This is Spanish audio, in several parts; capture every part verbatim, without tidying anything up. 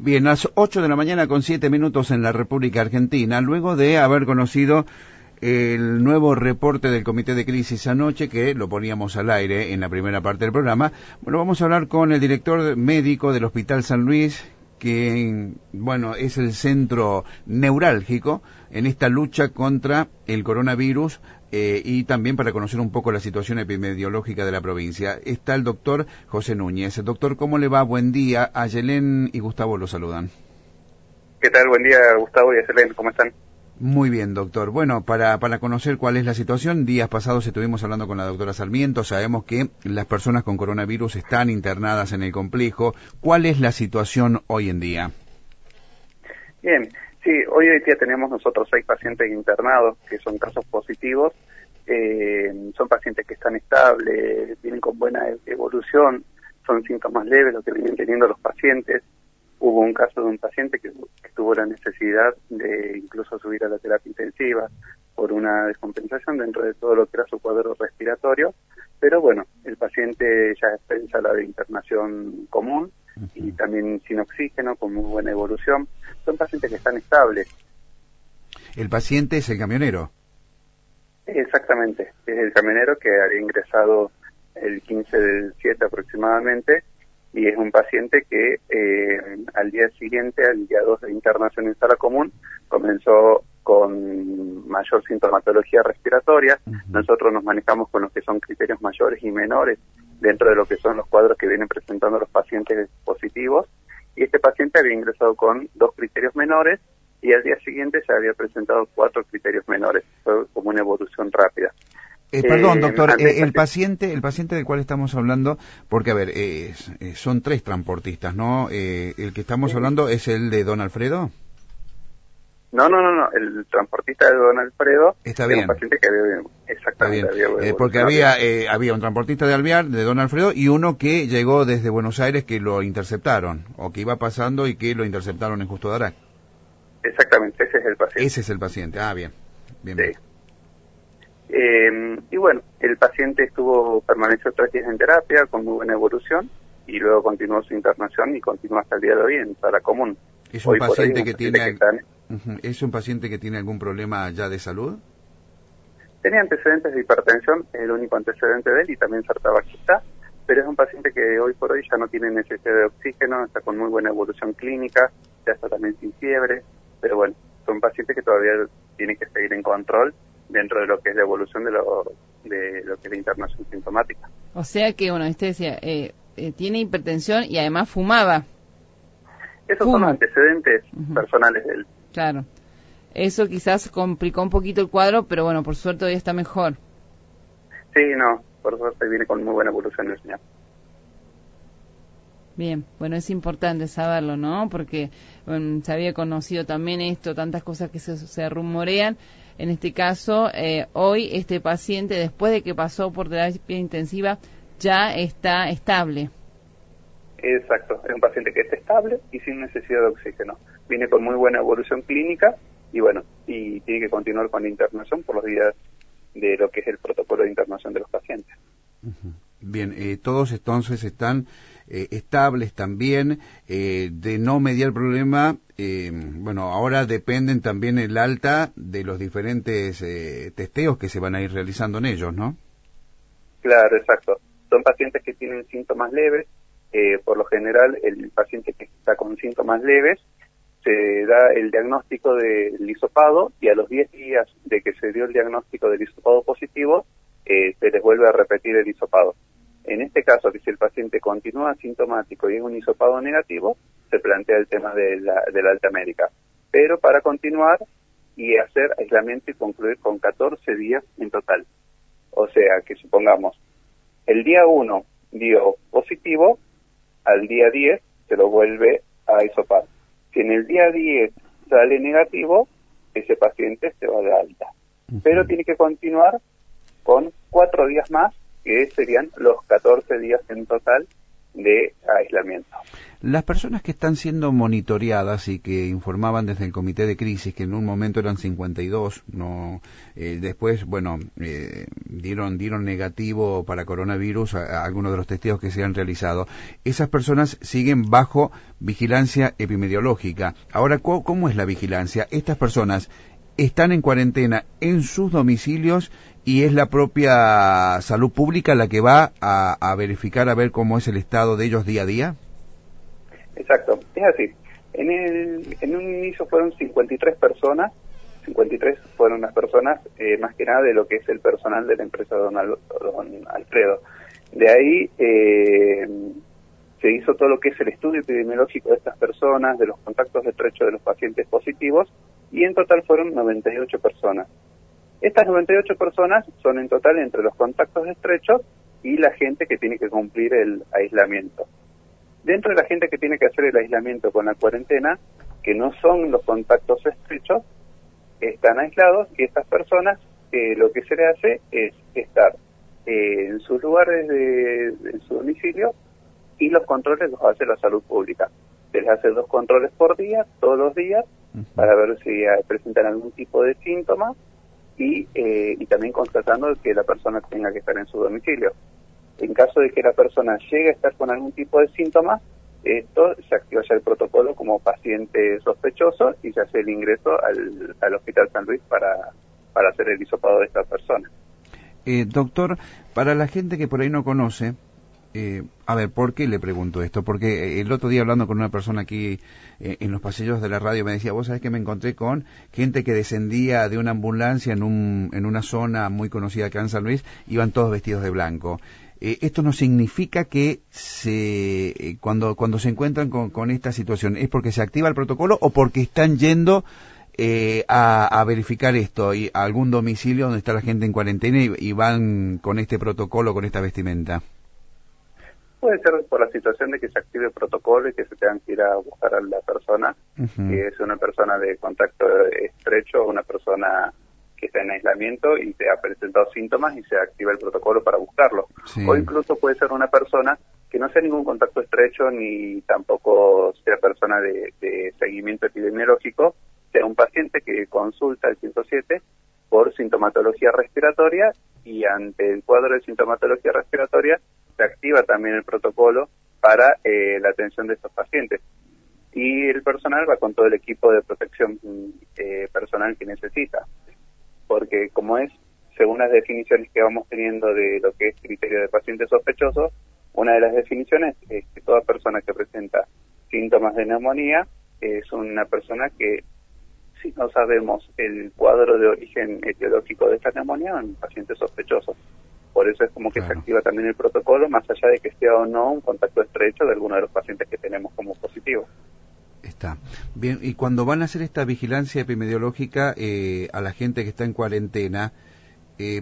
Bien, las ocho de la mañana con siete minutos en la República Argentina, luego de haber conocido el nuevo reporte del Comité de Crisis anoche, que lo poníamos al aire en la primera parte del programa. Bueno, vamos a hablar con el director médico del Hospital San Luis, que, bueno, es el centro neurálgico en esta lucha contra el coronavirus, eh, y también para conocer un poco la situación epidemiológica de la provincia. Está el doctor José Núñez. Doctor, ¿cómo le va? Buen día. Ayelén y Gustavo lo saludan. ¿Qué tal? Buen día, Gustavo y Ayelén. ¿Cómo están? Muy bien, doctor. Bueno, para, para conocer cuál es la situación, días pasados estuvimos hablando con la doctora Sarmiento, sabemos que las personas con coronavirus están internadas en el complejo. ¿Cuál es la situación hoy en día? Bien, sí, hoy en día tenemos nosotros seis pacientes internados que son casos positivos, eh, son pacientes que están estables, vienen con buena evolución, son síntomas leves los que vienen teniendo los pacientes. Hubo un caso de un paciente que, que tuvo la necesidad de incluso subir a la terapia intensiva por una descompensación dentro de todo lo que era su cuadro respiratorio, pero bueno, el paciente ya está en sala de internación común y también sin oxígeno, con muy buena evolución. Son pacientes que están estables. ¿El paciente es el camionero? Exactamente, es el camionero que había ingresado el quince del siete aproximadamente, y es un paciente que eh, al día siguiente, al día dos de internación en sala común, comenzó con mayor sintomatología respiratoria. Uh-huh. Nosotros nos manejamos con los que son criterios mayores y menores dentro de lo que son los cuadros que vienen presentando los pacientes positivos, y este paciente había ingresado con dos criterios menores y al día siguiente se había presentado cuatro criterios menores. Fue como una evolución rápida. Eh, perdón, doctor, eh, el paciente el paciente del cual estamos hablando, porque, a ver, eh, eh, son tres transportistas, ¿no? Eh, ¿El que estamos sí. hablando es el de don Alfredo? No, no, no, no, el transportista de don Alfredo está bien. Es un paciente que había, exactamente, había había eh, porque había eh, había un transportista de Alvear, de don Alfredo, y uno que llegó desde Buenos Aires que lo interceptaron, o que iba pasando y que lo interceptaron en Justo Darac. Exactamente, ese es el paciente. Ese es el paciente, ah, bien, bien, sí. bien. Eh, y bueno, el paciente estuvo, permaneció tres días en terapia con muy buena evolución y luego continuó su internación y continúa hasta el día de hoy en sala común. ¿Es un hoy paciente hoy, que un tiene paciente que está... uh-huh. ¿Es un paciente que tiene algún problema ya de salud? Tenía antecedentes de hipertensión, es el único antecedente de él, y también ser tabaquista, pero es un paciente que hoy por hoy ya no tiene necesidad de oxígeno, está con muy buena evolución clínica, ya está también sin fiebre, pero bueno, son pacientes que todavía tienen que seguir en control dentro de lo que es la evolución de lo, de lo que es la internación sintomática. O sea que, bueno, usted decía, eh, eh, tiene hipertensión y además fumaba. Esos Fuma. son los antecedentes uh-huh. personales de él. Claro. Eso quizás complicó un poquito el cuadro, pero bueno, por suerte hoy está mejor. Sí, no, por suerte viene con muy buena evolución el señor. Bien, bueno, es importante saberlo, ¿no? Porque bueno, se había conocido también esto, tantas cosas que se, se rumorean. En este caso, eh, hoy este paciente, después de que pasó por terapia intensiva, ya está estable. Exacto, es un paciente que está estable y sin necesidad de oxígeno. Viene con muy buena evolución clínica y bueno, y tiene que continuar con la internación por los días de lo que es el protocolo de internación de los pacientes. Uh-huh. Bien, eh, todos entonces están eh, estables también, eh, de no mediar problema. Eh, bueno, ahora dependen también el alta de los diferentes eh, testeos que se van a ir realizando en ellos, ¿no? Claro, exacto. Son pacientes que tienen síntomas leves. Eh, por lo general, el paciente que está con síntomas leves se da el diagnóstico del hisopado y a los diez días de que se dio el diagnóstico del hisopado positivo, eh, se les vuelve a repetir el hisopado. En este caso, que si el paciente continúa asintomático y es un hisopado negativo, se plantea el tema de la, de la alta médica. Pero para continuar y hacer aislamiento y concluir con catorce días en total. O sea, que supongamos, el día uno dio positivo, al día diez se lo vuelve a hisopar. Si en el día diez sale negativo, ese paciente se va de alta. Uh-huh. Pero tiene que continuar con cuatro días más, que serían los catorce días en total de aislamiento. Las personas que están siendo monitoreadas y que informaban desde el comité de crisis que en un momento eran cincuenta y dos, no, eh, después, bueno, eh, dieron dieron negativo para coronavirus a, a algunos de los testeos que se han realizado. Esas personas siguen bajo vigilancia epidemiológica. Ahora, ¿cómo, cómo es la vigilancia? Estas personas están en cuarentena en sus domicilios y es la propia salud pública la que va a, a verificar a ver cómo es el estado de ellos día a día. Exacto, es así. En, el, en un inicio fueron cincuenta y tres personas, cincuenta y tres fueron las personas eh, más que nada de lo que es el personal de la empresa Don, Al, Don Alfredo. De ahí eh, se hizo todo lo que es el estudio epidemiológico de estas personas, de los contactos estrechos de los pacientes positivos, y en total fueron noventa y ocho personas. Estas noventa y ocho personas son en total entre los contactos estrechos y la gente que tiene que cumplir el aislamiento. Dentro de la gente que tiene que hacer el aislamiento con la cuarentena, que no son los contactos estrechos, están aislados y estas personas eh, lo que se les hace es estar eh, en sus lugares de, en su domicilio y los controles los hace la salud pública. Se les hace dos controles por día, todos los días, uh-huh. para ver si eh, presentan algún tipo de síntomas y, eh, y también constatando que la persona tenga que estar en su domicilio. En caso de que la persona llegue a estar con algún tipo de síntoma, esto se activa ya el protocolo como paciente sospechoso y se hace el ingreso al, al Hospital San Luis para, para hacer el hisopado de esta persona. Eh, doctor, para la gente que por ahí no conoce, eh, a ver, ¿por qué le pregunto esto? Porque el otro día hablando con una persona aquí eh, en los pasillos de la radio me decía, vos sabés que me encontré con gente que descendía de una ambulancia en, un, en una zona muy conocida acá en San Luis, iban todos vestidos de blanco. Eh, esto no significa que se eh, cuando cuando se encuentran con, con esta situación, ¿es porque se activa el protocolo o porque están yendo eh, a, a verificar esto y a algún domicilio donde está la gente en cuarentena y, y van con este protocolo, con esta vestimenta? Puede ser por la situación de que se active el protocolo y que se tengan que ir a buscar a la persona, uh-huh. que es una persona de contacto estrecho o una persona que está en aislamiento y te ha presentado síntomas y se activa el protocolo para buscarlo. Sí. O incluso puede ser una persona que no sea ningún contacto estrecho ni tampoco sea persona de, de seguimiento epidemiológico, sea un paciente que consulta el ciento siete por sintomatología respiratoria y ante el cuadro de sintomatología respiratoria se activa también el protocolo para eh, la atención de estos pacientes. Y el personal va con todo el equipo de protección eh, personal que necesita. Porque como es, según las definiciones que vamos teniendo de lo que es criterio de paciente sospechoso, una de las definiciones es que toda persona que presenta síntomas de neumonía es una persona que, si no sabemos el cuadro de origen etiológico de esta neumonía, es un paciente sospechoso. Por eso es como que claro. se activa también el protocolo, más allá de que sea o no un contacto estrecho de alguno de los pacientes que tenemos como positivo. Está. Bien, y cuando van a hacer esta vigilancia epidemiológica eh, a la gente que está en cuarentena, eh,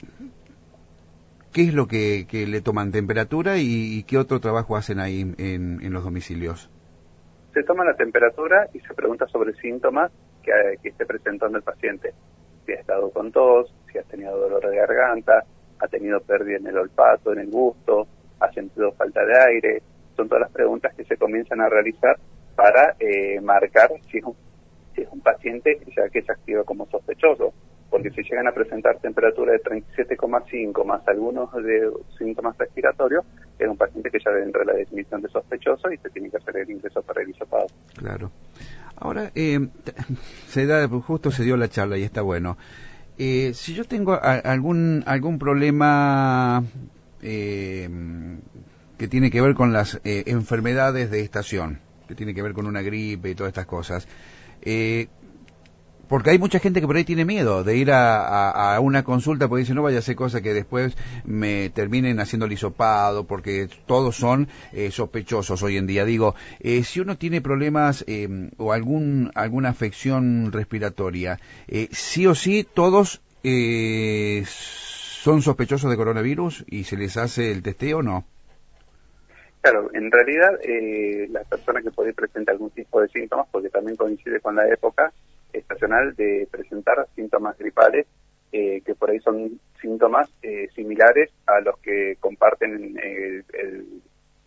¿qué es lo que, que le toman? ¿Temperatura y, y qué otro trabajo hacen ahí en, en los domicilios? Se toma la temperatura y se pregunta sobre síntomas que, que esté presentando el paciente. Si ha estado con tos, si ha tenido dolor de garganta, ha tenido pérdida en el olfato, en el gusto, ha sentido falta de aire. Son todas las preguntas que se comienzan a realizar para eh, marcar si es, un, si es un paciente ya que se activa como sospechoso, porque si llegan a presentar temperatura de treinta y siete coma cinco más algunos de síntomas respiratorios, es un paciente que ya entra en la definición de sospechoso y se tiene que hacer el ingreso para el hisopado. Claro. Ahora, eh, se da, justo se dio la charla y está bueno. Eh, si yo tengo a, algún algún problema eh, que tiene que ver con las eh, enfermedades de estación, que tiene que ver con una gripe y todas estas cosas, eh, porque hay mucha gente que por ahí tiene miedo de ir a, a, a una consulta porque dice no vaya a hacer cosas que después me terminen haciendo el hisopado, porque todos son eh, sospechosos hoy en día. Digo, eh, si uno tiene problemas eh, o algún alguna afección respiratoria, eh, sí o sí todos eh, son sospechosos de coronavirus y se les hace el testeo o no. Claro, en realidad eh, las personas que pueden presentar algún tipo de síntomas, porque también coincide con la época estacional de presentar síntomas gripales, eh, que por ahí son síntomas eh, similares a los que comparten el, el,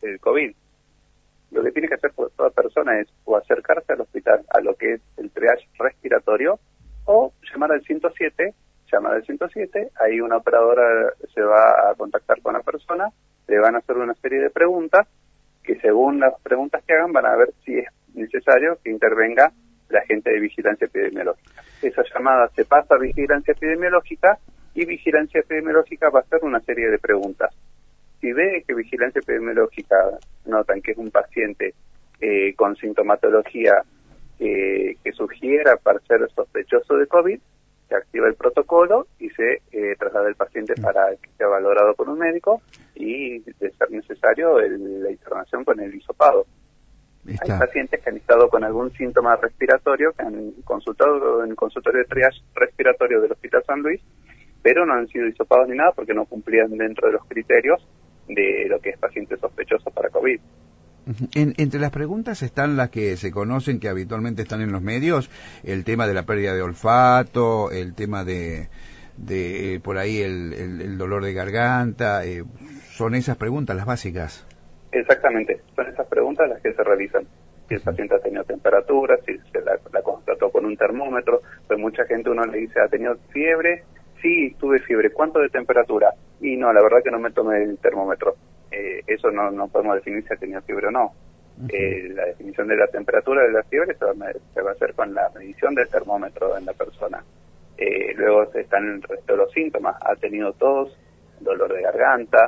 el COVID. Lo que tiene que hacer toda persona es o acercarse al hospital a lo que es el triage respiratorio o llamar al ciento siete, llamar al ciento siete, ahí una operadora se va a contactar con la persona, le van a hacer una serie de preguntas que según las preguntas que hagan van a ver si es necesario que intervenga la gente de vigilancia epidemiológica. Esa llamada se pasa a vigilancia epidemiológica y vigilancia epidemiológica va a hacer una serie de preguntas. Si ve que vigilancia epidemiológica notan que es un paciente eh, con sintomatología eh, que sugiera para ser sospechoso de COVID, se activa el protocolo y se eh, traslada el paciente para que sea valorado por un médico y, de ser necesario, el, la internación con el hisopado. Está. Hay pacientes que han estado con algún síntoma respiratorio, que han consultado en el consultorio de triage respiratorio del Hospital San Luis, pero no han sido hisopados ni nada porque no cumplían dentro de los criterios de lo que es paciente sospechoso para COVID. En, entre las preguntas están las que se conocen, que habitualmente están en los medios, el tema de la pérdida de olfato, el tema de, de eh, por ahí el, el, el dolor de garganta, eh, son esas preguntas las básicas. Exactamente, son esas preguntas las que se realizan. Si el paciente ha tenido temperatura, si se la, la constató con un termómetro, pues mucha gente uno le dice, ¿ha tenido fiebre? Sí, tuve fiebre. ¿Cuánto de temperatura? Y no, la verdad que no me tomé el termómetro. Eh, eso no, no podemos definir si ha tenido fiebre o no. Uh-huh. Eh, la definición de la temperatura de la fiebre se va, se va a hacer con la medición del termómetro en la persona. Eh, luego están el resto de los síntomas. Ha tenido tos, dolor de garganta,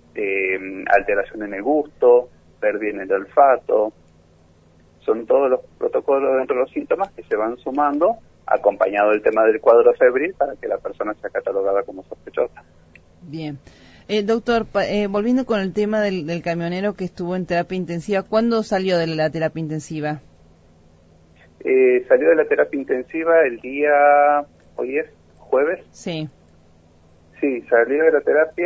eh, alteración en el gusto, pérdida en el olfato. Son todos los protocolos dentro de los síntomas que se van sumando, acompañado del tema del cuadro febril para que la persona sea catalogada como sospechosa. Bien. Eh, doctor, eh, volviendo con el tema del, del camionero que estuvo en terapia intensiva, ¿cuándo salió de la terapia intensiva? Eh, salió de la terapia intensiva el día, hoy es jueves. Sí. Sí, salió de la terapia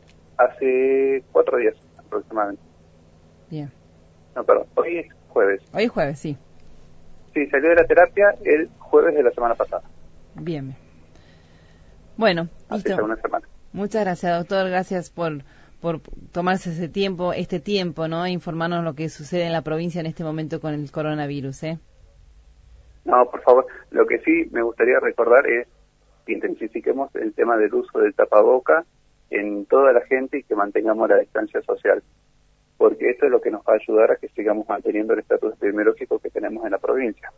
hace cuatro días aproximadamente. Bien. No, perdón, hoy es jueves. Hoy es jueves, sí. Sí, salió de la terapia el jueves de la semana pasada. Bien. Bueno, listo. Hace una semana. Muchas gracias, doctor. Gracias por por tomarse ese tiempo, este tiempo, ¿no? E informarnos lo que sucede en la provincia en este momento con el coronavirus, ¿eh? No, por favor. Lo que sí me gustaría recordar es que intensifiquemos el tema del uso del tapaboca en toda la gente y que mantengamos la distancia social, porque esto es lo que nos va a ayudar a que sigamos manteniendo el estatus epidemiológico que tenemos en la provincia.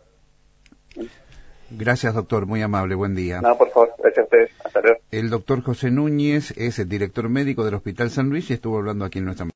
Gracias, doctor, muy amable, buen día. No, por favor, gracias a ustedes, hasta luego. El doctor José Núñez es el director médico del Hospital San Luis y estuvo hablando aquí en nuestra